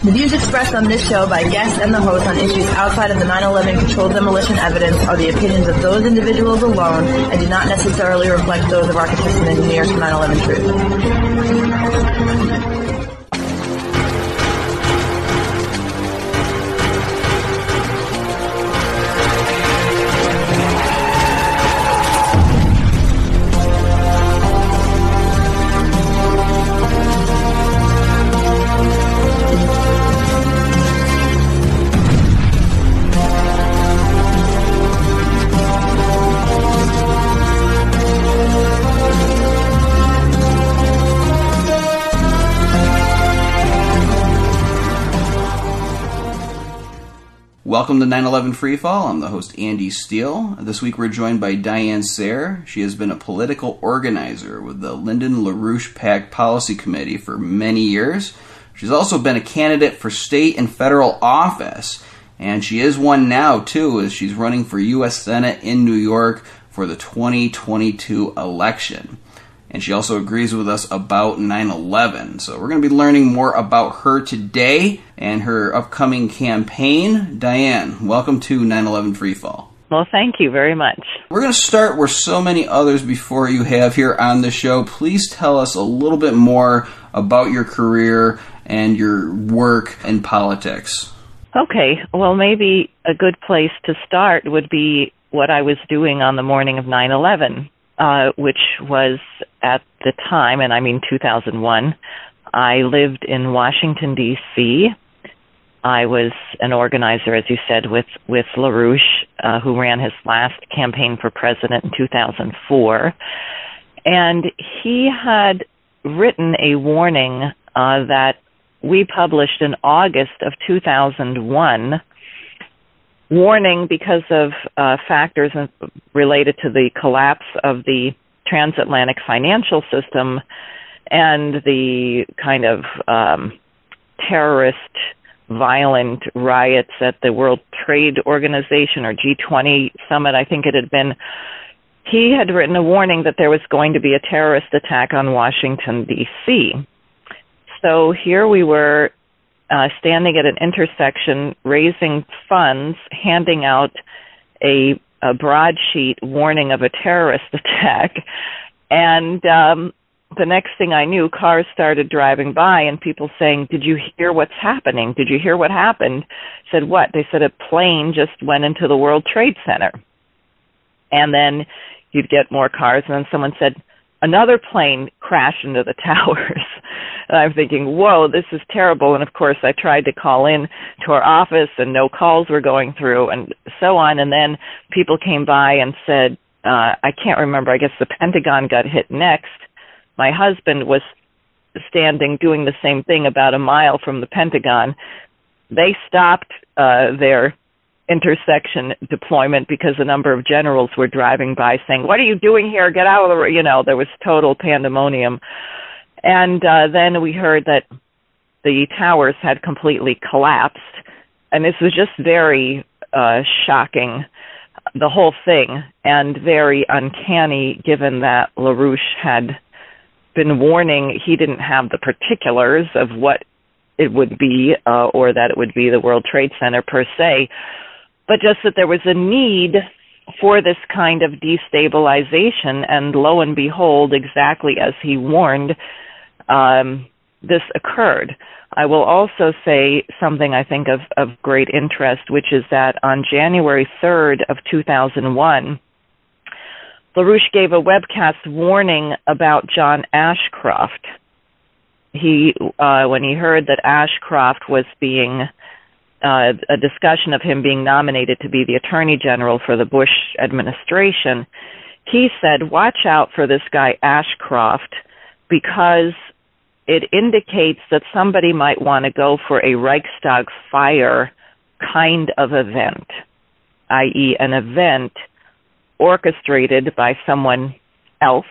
The views expressed on this show by guests and the host on issues outside of the 9/11 controlled demolition evidence are the opinions of those individuals alone and do not necessarily reflect those of architects and engineers from 9/11 Truth. Welcome to 9/11 Freefall. I'm the host, Andy Steele. This week we're joined by Diane Sayre. She has been a political organizer with the Lyndon LaRouche PAC Policy Committee for many years. She's also been a candidate for state and federal office, and she is one now, too, as she's running for U.S. Senate in New York for the 2022 election. And she also agrees with us about 9/11. So we're going to be learning more about her today and her upcoming campaign. Diane, welcome to 9/11 Freefall. Well, thank you very much. We're going to start where so many others before you have here on the show. Please tell us a little bit more about your career and your work in politics. Okay, well, maybe a good place to start would be what I was doing on the morning of 9/11. Which was at the time, and I mean 2001, I lived in Washington, D.C. I was an organizer, as you said, with LaRouche, who ran his last campaign for president in 2004. And he had written a warning that we published in August of 2001, warning because of factors related to the collapse of the transatlantic financial system and the kind of terrorist, violent riots at the World Trade Organization or G20 summit, I think it had been. He had written a warning that there was going to be a terrorist attack on Washington, D.C. So here we were, standing at an intersection, raising funds, handing out a broadsheet warning of a terrorist attack. And the next thing I knew, cars started driving by and people saying, "Did you hear what's happening? Did you hear what happened?" I said, "What?" They said, "A plane just went into the World Trade Center." And then you'd get more cars, and then someone said, "Another plane crashed into the towers." And I'm thinking, whoa, this is terrible. And of course, I tried to call in to our office and no calls were going through and so on. And then people came by and said, I can't remember, I guess the Pentagon got hit next. My husband was standing doing the same thing about a mile from the Pentagon. They stopped their intersection deployment because a number of generals were driving by saying, "What are you doing here? Get out of the," there was total pandemonium. And then we heard that the towers had completely collapsed. And this was just very shocking, the whole thing, and very uncanny given that LaRouche had been warning. He didn't have the particulars of what it would be or that it would be the World Trade Center per se, but just that there was a need for this kind of destabilization. And lo and behold, exactly as he warned, this occurred. I will also say something I think of great interest, which is that on January 3rd of 2001, LaRouche gave a webcast warning about John Ashcroft. When he heard that Ashcroft was being, a discussion of him being nominated to be the Attorney General for the Bush administration, he said, "Watch out for this guy Ashcroft, because it indicates that somebody might want to go for a Reichstag fire kind of event, i.e. an event orchestrated by someone else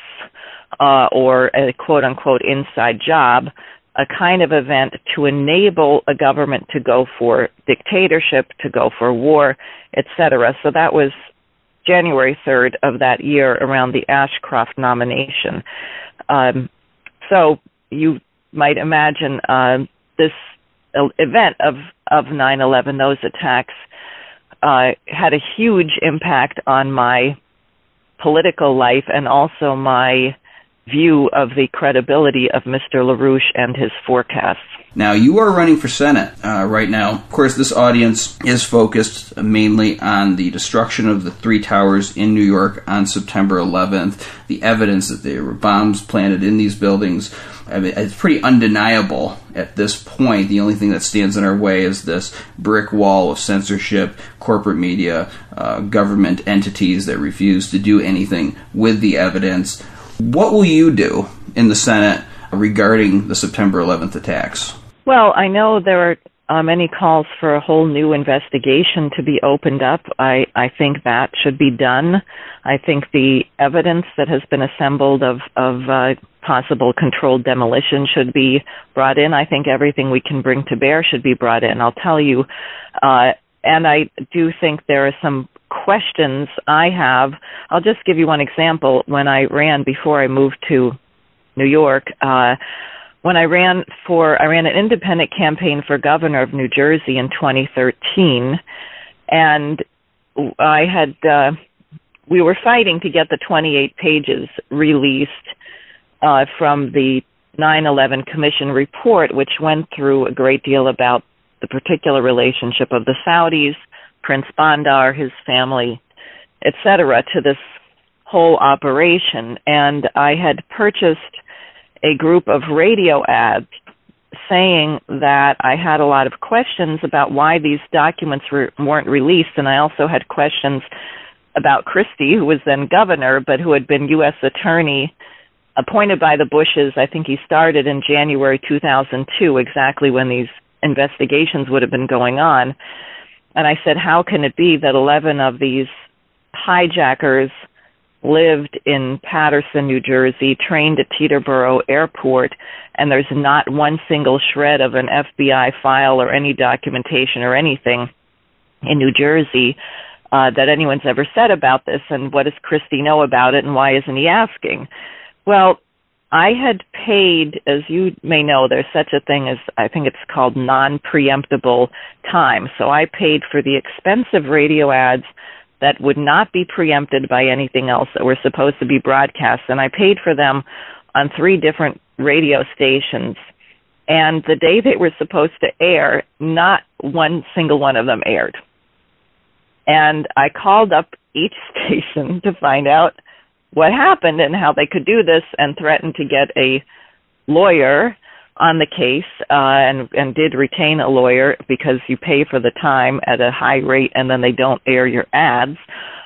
or a quote-unquote inside job, a kind of event to enable a government to go for dictatorship, to go for war, etc." So that was January 3rd of that year around the Ashcroft nomination. So you might imagine this event of 9/11, those attacks, had a huge impact on my political life and also my view of the credibility of Mr. LaRouche and his forecasts. Now, you are running for Senate right now. Of course, this audience is focused mainly on the destruction of the three towers in New York on September 11th, the evidence that there were bombs planted in these buildings. I mean, it's pretty undeniable at this point. The only thing that stands in our way is this brick wall of censorship, corporate media, government entities that refuse to do anything with the evidence. What will you do in the Senate regarding the September 11th attacks? Well, I know there are many calls for a whole new investigation to be opened up. I think that should be done. I think the evidence that has been assembled of possible controlled demolition should be brought in. I think everything we can bring to bear should be brought in. I'll tell you, and I do think there are some questions I have. I'll just give you one example. When I ran before I moved to New York, when I ran an independent campaign for governor of New Jersey in 2013, and we were fighting to get the 28 pages released from the 9/11 Commission report, which went through a great deal about the particular relationship of the Saudis, Prince Bandar, his family, etc., to this whole operation. And I had purchased a group of radio ads saying that I had a lot of questions about why these documents weren't released, and I also had questions about Christie, who was then governor, but who had been U.S. attorney appointed by the Bushes. I think he started in January 2002, exactly when these investigations would have been going on. And I said, how can it be that 11 of these hijackers lived in Paterson, New Jersey, trained at Teterboro Airport, and there's not one single shred of an FBI file or any documentation or anything in New Jersey that anyone's ever said about this, and what does Christie know about it, and why isn't he asking? Well, I had paid, as you may know, there's such a thing as, I think it's called non-preemptible time. So I paid for the expensive radio ads that would not be preempted by anything else that were supposed to be broadcast. And I paid for them on 3 different radio stations. And the day they were supposed to air, not one single one of them aired. And I called up each station to find out what happened and how they could do this, and threatened to get a lawyer on the case, and did retain a lawyer, because you pay for the time at a high rate and then they don't air your ads.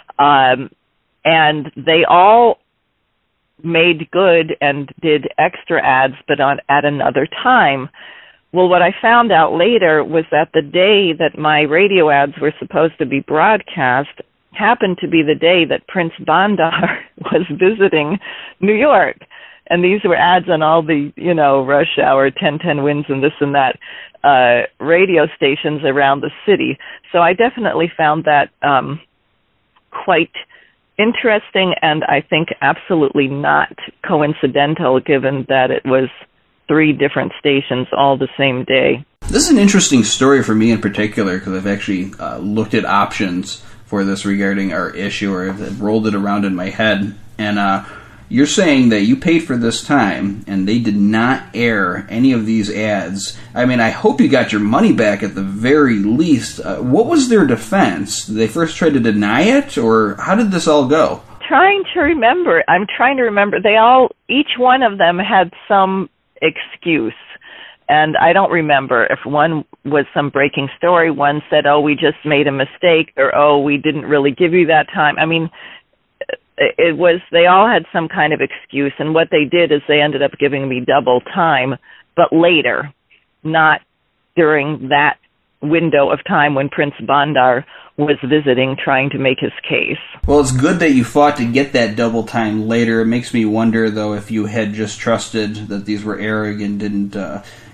And they all made good and did extra ads, but at another time. Well, what I found out later was that the day that my radio ads were supposed to be broadcast happened to be the day that Prince Bandar was visiting New York. And these were ads on all the, rush hour, 1010 wins and this and that radio stations around the city. So I definitely found that quite interesting, and I think absolutely not coincidental, given that it was 3 different stations all the same day. This is an interesting story for me in particular, because I've actually looked at options for this regarding our issue, or I've rolled it around in my head. And you're saying that you paid for this time and they did not air any of these ads. I mean, I hope you got your money back at the very least. What was their defense? Did they first try to deny it, or how did this all go? I'm trying to remember. Each one of them had some excuse. And I don't remember if one was some breaking story. One said, oh, we just made a mistake, or, oh, we didn't really give you that time. I mean, they all had some kind of excuse. And what they did is they ended up giving me double time, but later, not during that window of time when Prince Bandar was visiting, trying to make his case. Well, it's good that you fought to get that double time later. It makes me wonder, though, if you had just trusted that these were airing and didn't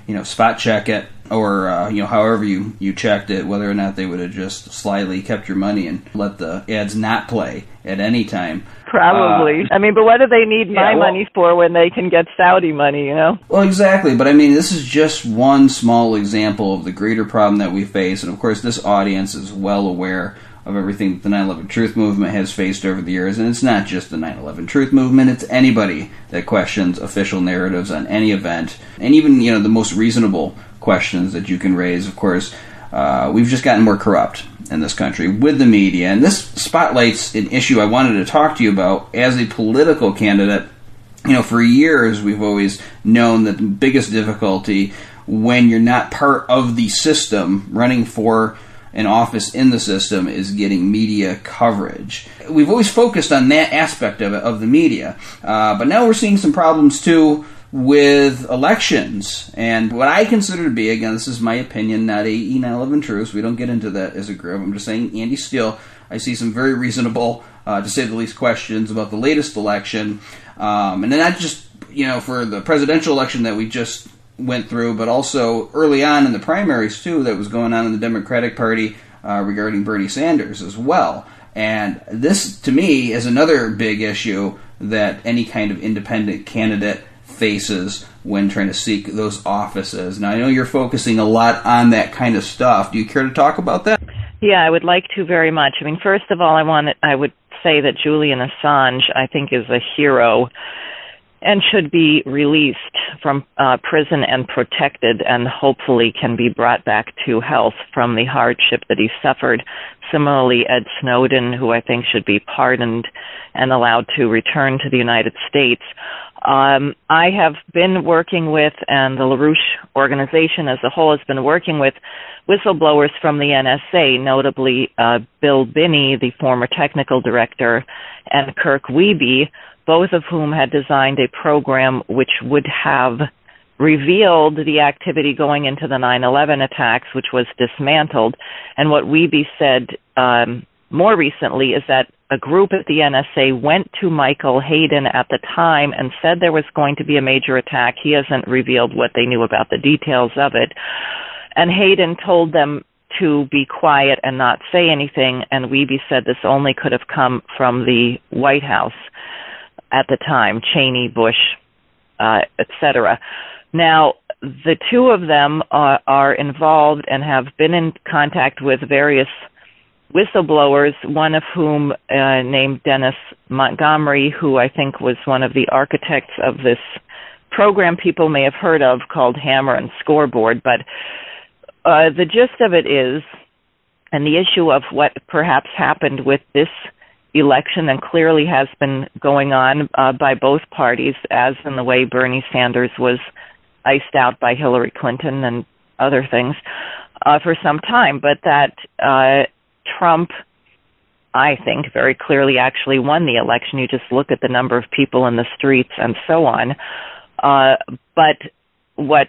spot check it, or however you checked it, whether or not they would have just slyly kept your money and let the ads not play at any time. Probably. But what do they need my money for when they can get Saudi money, Well, exactly. But this is just one small example of the greater problem that we face. And of course, this audience is well aware of everything that the 9/11 Truth Movement has faced over the years. And it's not just the 9/11 Truth Movement. It's anybody that questions official narratives on any event. And even, the most reasonable questions that you can raise. Of course, we've just gotten more corrupt in this country with the media. And this spotlights an issue I wanted to talk to you about as a political candidate. For years, we've always known that the biggest difficulty when you're not part of the system running for an office in the system is getting media coverage. We've always focused on that aspect of it, of the media. But now we're seeing some problems, too, with elections. And what I consider to be, again, this is my opinion, not a 9/11 Truth. We don't get into that as a group. I'm just saying, Andy Steele, I see some very reasonable, to say the least, questions about the latest election. And then not just, for the presidential election that we just went through, but also early on in the primaries, too, that was going on in the Democratic Party regarding Bernie Sanders as well. And this, to me, is another big issue that any kind of independent candidate faces when trying to seek those offices. Now, I know you're focusing a lot on that kind of stuff. Do you care to talk about that? Yeah, I would like to very much. First of all, I would say that Julian Assange, I think, is a hero and should be released from prison and protected, and hopefully can be brought back to health from the hardship that he suffered. Similarly, Ed Snowden, who I think should be pardoned and allowed to return to the United States. I have been working with, and the LaRouche organization as a whole has been working with, whistleblowers from the NSA, notably Bill Binney, the former technical director, and Kirk Wiebe, both of whom had designed a program which would have revealed the activity going into the 9/11 attacks, which was dismantled. And what Wiebe said more recently is that a group at the NSA went to Michael Hayden at the time and said there was going to be a major attack. He hasn't revealed what they knew about the details of it. And Hayden told them to be quiet and not say anything, and Wiebe said this only could have come from the White House at the time, Cheney, Bush, etc. Now, the two of them are involved and have been in contact with various whistleblowers, one of whom named Dennis Montgomery, who I think was one of the architects of this program people may have heard of called Hammer and Scoreboard. But the gist of it is, and the issue of what perhaps happened with this election, and clearly has been going on by both parties, as in the way Bernie Sanders was iced out by Hillary Clinton and other things for some time, but that Trump, I think, very clearly actually won the election. You just look at the number of people in the streets and so on. But what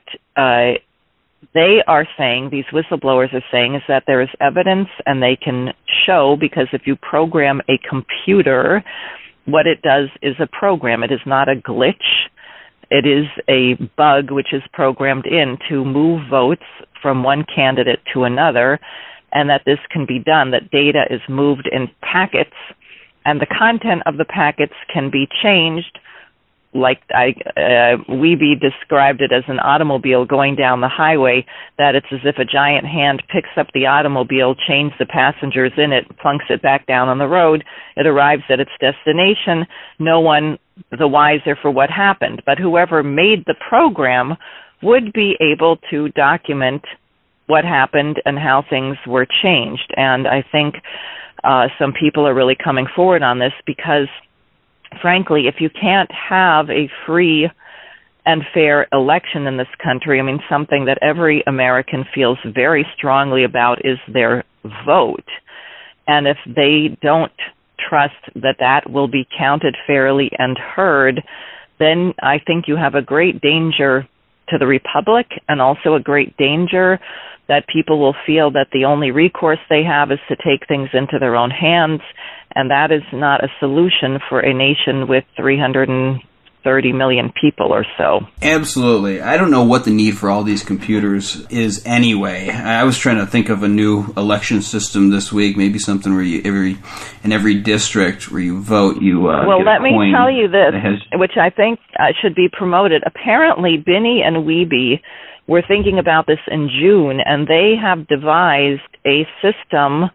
they are saying, these whistleblowers are saying, is that there is evidence, and they can show, because if you program a computer, what it does is a program. It is not a glitch. It is a bug which is programmed in to move votes from one candidate to another, and that this can be done, that data is moved in packets, and the content of the packets can be changed, like Wiebe described it as an automobile going down the highway, that it's as if a giant hand picks up the automobile, chains the passengers in it, plunks it back down on the road, it arrives at its destination, no one the wiser for what happened. But whoever made the program would be able to document what happened and how things were changed. And I think some people are really coming forward on this because, frankly, if you can't have a free and fair election in this country, something that every American feels very strongly about is their vote. And if they don't trust that that will be counted fairly and heard, then I think you have a great danger to the republic, and also a great danger that people will feel that the only recourse they have is to take things into their own hands, and that is not a solution for a nation with 350 30 million people or so. Absolutely. I don't know what the need for all these computers is anyway. I was trying to think of a new election system this week, maybe something where you in every district where you vote, you well, get let a me coin tell you this, that has... which I think should be promoted. Apparently, Binney and Wiebe were thinking about this in June, and they have devised a system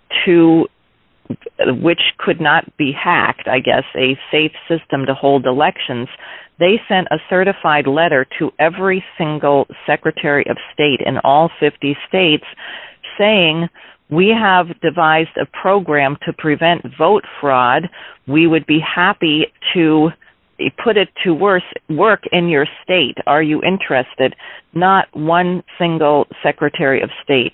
which could not be hacked, I guess, a safe system to hold elections. They sent a certified letter to every single Secretary of State in all 50 states saying, we have devised a program to prevent vote fraud. We would be happy to put it to work in your state. Are you interested? Not one single Secretary of State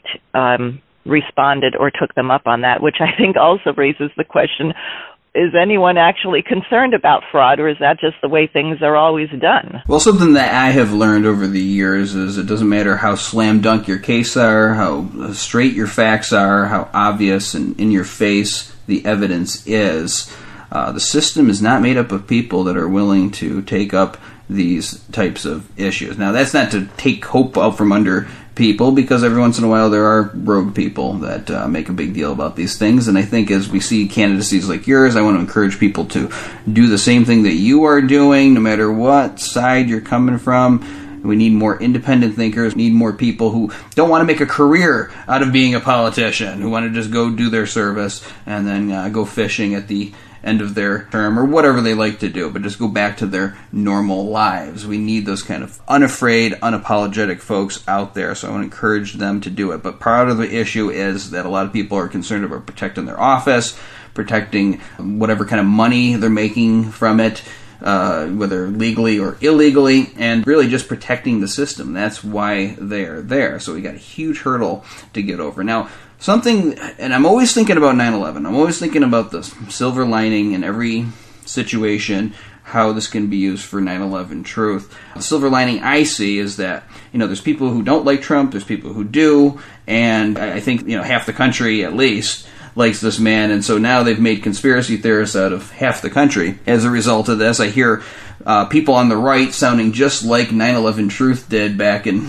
responded or took them up on that, which I think also raises the question, is anyone actually concerned about fraud, or is that just the way things are always done? Well, something that I have learned over the years is it doesn't matter how slam dunk your case are, how straight your facts are, how obvious and in your face the evidence is. The system is not made up of people that are willing to take up these types of issues. Now, that's not to take hope out from under people, because every once in a while there are rogue people that make a big deal about these things, and I think as we see candidacies like yours, I want to encourage people to do the same thing that you are doing, no matter what side you're coming from. We need more independent thinkers, need more people who don't want to make a career out of being a politician, who want to just go do their service and then go fishing at the end of their term or whatever they like to do, but just go back to their normal lives. We need those kind of unafraid, unapologetic folks out there, so I want to encourage them to do it. But part of the issue is that a lot of people are concerned about protecting their office, protecting whatever kind of money they're making from it, whether legally or illegally, and really just protecting the system. That's why they're there. So we got a huge hurdle to get over. Now, something, and I'm always thinking about 9/11. I'm always thinking about the silver lining in every situation, how this can be used for 9/11 truth. The silver lining I see is that, there's people who don't like Trump, there's people who do, and I think, half the country at least likes this man, and so now they've made conspiracy theorists out of half the country. As a result of this, I hear people on the right sounding just like 9/11 truth did back in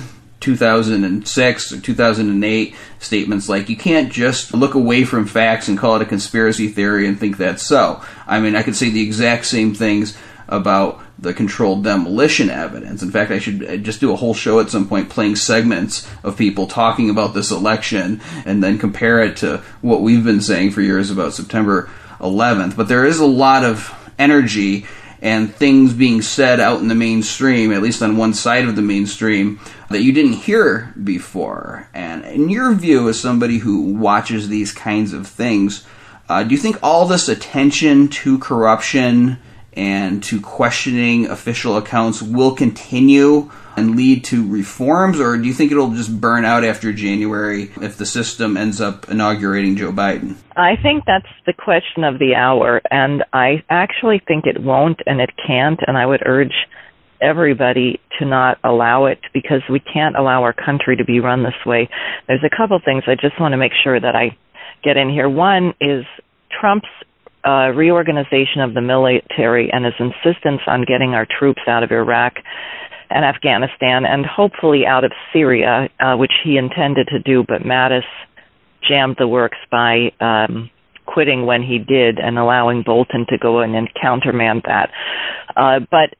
2006 or 2008, statements like, you can't just look away from facts and call it a conspiracy theory and think that's so. I mean, I could say the exact same things about the controlled demolition evidence. In fact, I should just do a whole show at some point playing segments of people talking about this election and then compare it to what we've been saying for years about September 11th. But there is a lot of energy and things being said out in the mainstream, at least on one side of the mainstream, that you didn't hear before. And in your view, as somebody who watches these kinds of things, do you think all this attention to corruption and to questioning official accounts will continue and lead to reforms, or do you think it'll just burn out after January if the system ends up inaugurating Joe Biden? I think that's the question of the hour, and I actually think it won't and it can't, and I would urge everybody to not allow it, because we can't allow our country to be run this way. There's a couple things I just want to make sure that I get in here. One is Trump's reorganization of the military and his insistence on getting our troops out of Iraq and Afghanistan and hopefully out of Syria, which he intended to do, but Mattis jammed the works by quitting when he did and allowing Bolton to go in and countermand that. But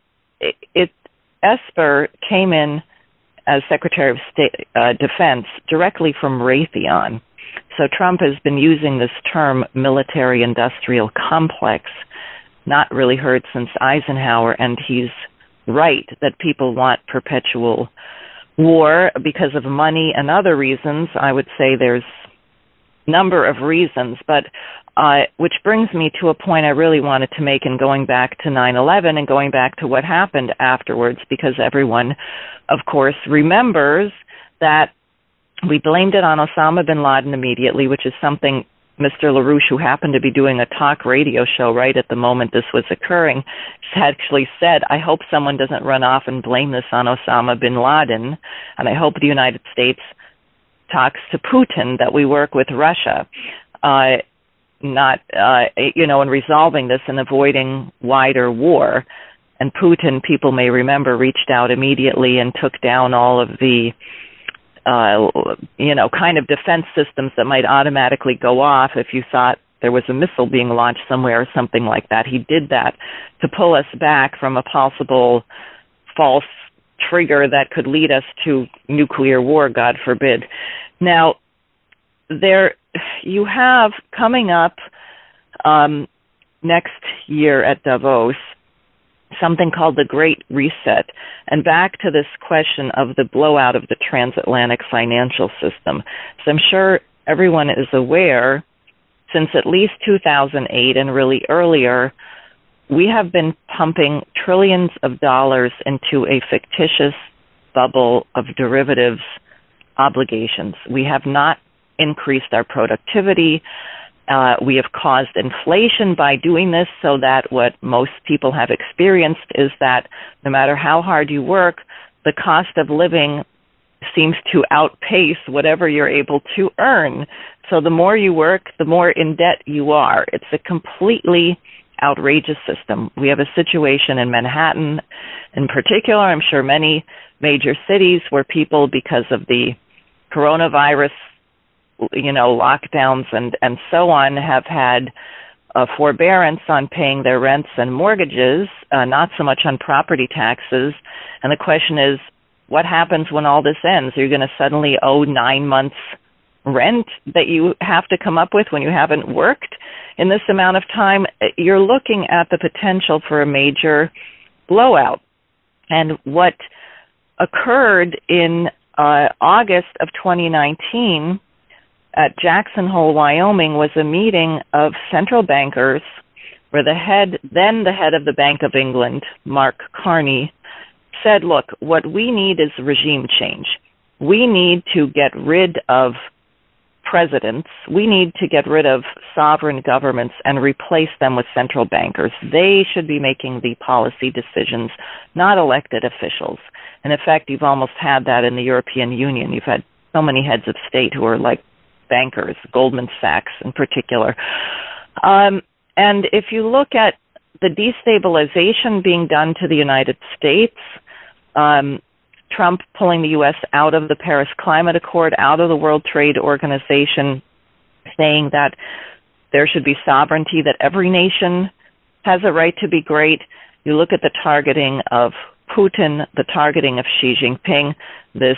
Esper came in as Secretary of State Defense directly from Raytheon. So Trump has been using this term military-industrial complex, not really heard since Eisenhower, and he's right that people want perpetual war because of money and other reasons. I would say there's a number of reasons, but which brings me to a point I really wanted to make in going back to 9/11 and going back to what happened afterwards, because everyone, of course, remembers that we blamed it on Osama bin Laden immediately, which is something Mr. LaRouche, who happened to be doing a talk radio show right at the moment this was occurring, actually said, I hope someone doesn't run off and blame this on Osama bin Laden, and I hope the United States talks to Putin that we work with Russia, in resolving this and avoiding wider war. And Putin, people may remember, reached out immediately and took down all of the, kind of defense systems that might automatically go off if you thought there was a missile being launched somewhere or something like that. He did that to pull us back from a possible false trigger that could lead us to nuclear war, God forbid. Now, there you have coming up next year at Davos something called the Great Reset. And back to this question of the blowout of the transatlantic financial system. So I'm sure everyone is aware, since at least 2008 and really earlier, we have been pumping trillions of dollars into a fictitious bubble of derivatives obligations. We have not increased our productivity. We have caused inflation by doing this, so that what most people have experienced is that no matter how hard you work, the cost of living seems to outpace whatever you're able to earn. So the more you work, the more in debt you are. It's a completely outrageous system. We have a situation in Manhattan in particular, I'm sure many major cities, where people, because of the coronavirus, lockdowns and so on, have had forbearance on paying their rents and mortgages, not so much on property taxes. And the question is, what happens when all this ends? Are you going to suddenly owe 9 months rent that you have to come up with when you haven't worked in this amount of time? You're looking at the potential for a major blowout. And what occurred in August of 2019 at Jackson Hole, Wyoming, was a meeting of central bankers where the head of the Bank of England, Mark Carney, said, look, what we need is regime change. We need to get rid of presidents. We need to get rid of sovereign governments and replace them with central bankers. They should be making the policy decisions, not elected officials. And in fact, you've almost had that in the European Union. You've had so many heads of state who are like bankers, Goldman Sachs in particular. And if you look at the destabilization being done to the United States, Trump pulling the U.S. out of the Paris Climate Accord, out of the World Trade Organization, saying that there should be sovereignty, that every nation has a right to be great. You look at the targeting of Putin, the targeting of Xi Jinping, this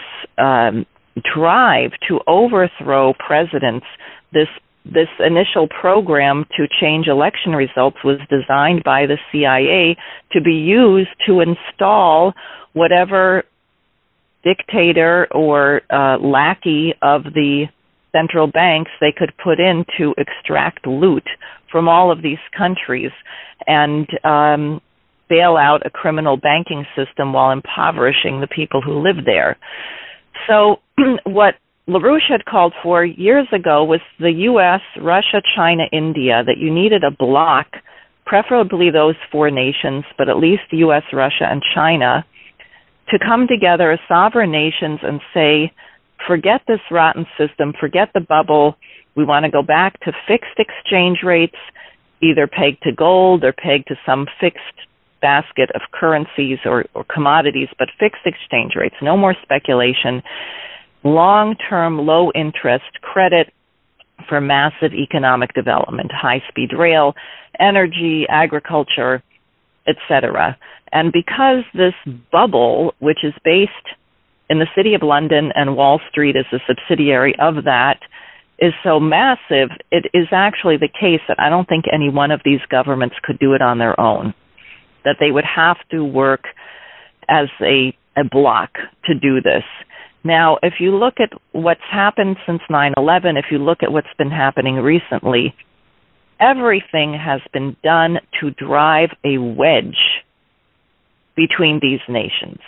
drive to overthrow presidents, this initial program to change election results was designed by the CIA to be used to install whatever dictator or lackey of the central banks they could put in to extract loot from all of these countries and bail out a criminal banking system while impoverishing the people who live there. So what LaRouche had called for years ago was the U.S., Russia, China, India, that you needed a bloc, preferably those four nations, but at least the U.S., Russia, and China, to come together as sovereign nations and say, forget this rotten system, forget the bubble. We want to go back to fixed exchange rates, either pegged to gold or pegged to some fixed basket of currencies or commodities, but fixed exchange rates, no more speculation, long-term, low-interest credit for massive economic development, high-speed rail, energy, agriculture, etc. And because this bubble, which is based in the City of London and Wall Street is a subsidiary of that, is so massive, it is actually the case that I don't think any one of these governments could do it on their own, that they would have to work as a bloc to do this. Now, if you look at what's happened since 9/11, if you look at what's been happening recently, everything has been done to drive a wedge between these nations.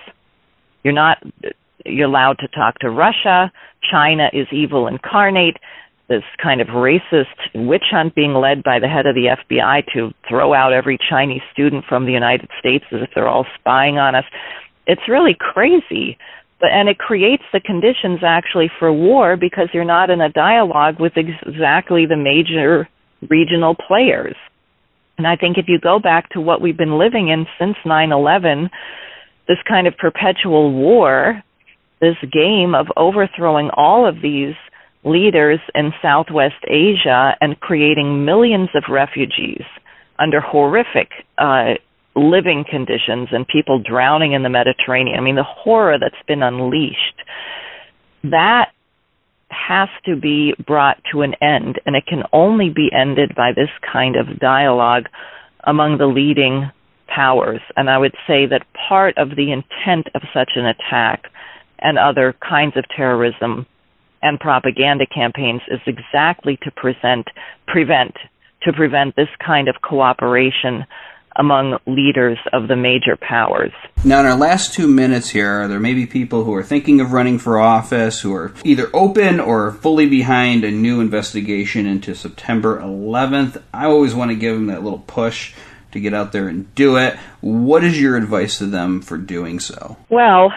You're allowed to talk to Russia. China is evil incarnate. This kind of racist witch hunt being led by the head of the FBI to throw out every Chinese student from the United States as if they're all spying on us. It's really crazy. And it creates the conditions actually for war because you're not in a dialogue with exactly the major regional players. And I think if you go back to what we've been living in since 9/11, this kind of perpetual war, this game of overthrowing all of these leaders in Southwest Asia and creating millions of refugees under horrific living conditions and people drowning in the Mediterranean. I mean, the horror that's been unleashed, that has to be brought to an end, and it can only be ended by this kind of dialogue among the leading powers. And I would say that part of the intent of such an attack and other kinds of terrorism and propaganda campaigns is exactly to prevent this kind of cooperation among leaders of the major powers. Now, in our last 2 minutes here, there may be people who are thinking of running for office, who are either open or fully behind a new investigation into September 11th. I always want to give them that little push to get out there and do it. What is your advice to them for doing so? Well,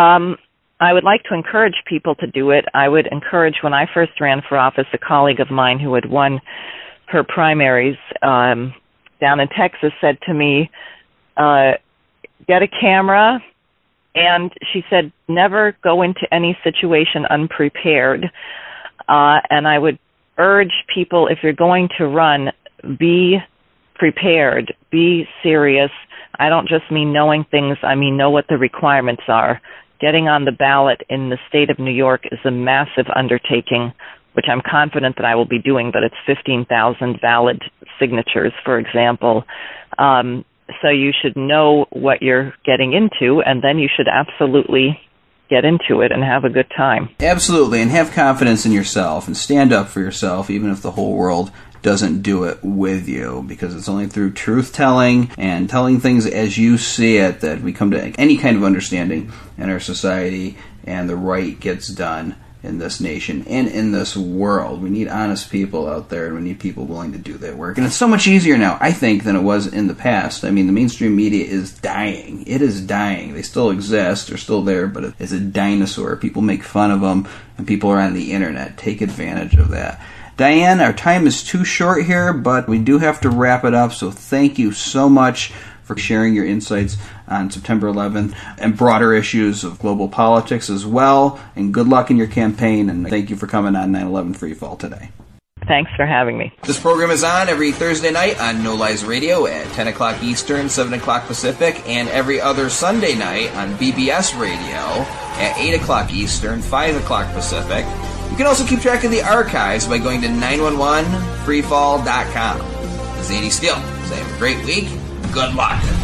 I would like to encourage people to do it. I would encourage, when I first ran for office, a colleague of mine who had won her primaries down in Texas said to me, get a camera, and she said, never go into any situation unprepared. And I would urge people, if you're going to run, be prepared, be serious. I don't just mean knowing things, I mean know what the requirements are. Getting on the ballot in the state of New York is a massive undertaking, which I'm confident that I will be doing, but it's 15,000 valid signatures, for example. So you should know what you're getting into, and then you should absolutely get into it and have a good time. Absolutely, and have confidence in yourself and stand up for yourself, even if the whole world doesn't do it with you, because it's only through truth-telling and telling things as you see it that we come to any kind of understanding in our society, and the right gets done in this nation and in this world. We need honest people out there, and we need people willing to do that work. And it's so much easier now, I think, than it was in the past. I mean, the mainstream media is dying. It is dying. They still exist. They're still there, but it's a dinosaur. People make fun of them, and people are on the internet. Take advantage of that. Diane, our time is too short here, but we do have to wrap it up, so thank you so much for sharing your insights on September 11th and broader issues of global politics as well, and good luck in your campaign, and thank you for coming on 9/11 Freefall today. Thanks for having me. This program is on every Thursday night on No Lies Radio at 10 o'clock Eastern, 7 o'clock Pacific, and every other Sunday night on BBS Radio at 8 o'clock Eastern, 5 o'clock Pacific. You can also keep track of the archives by going to 911freefall.com. This is Andy Steele saying have a great week. Good luck.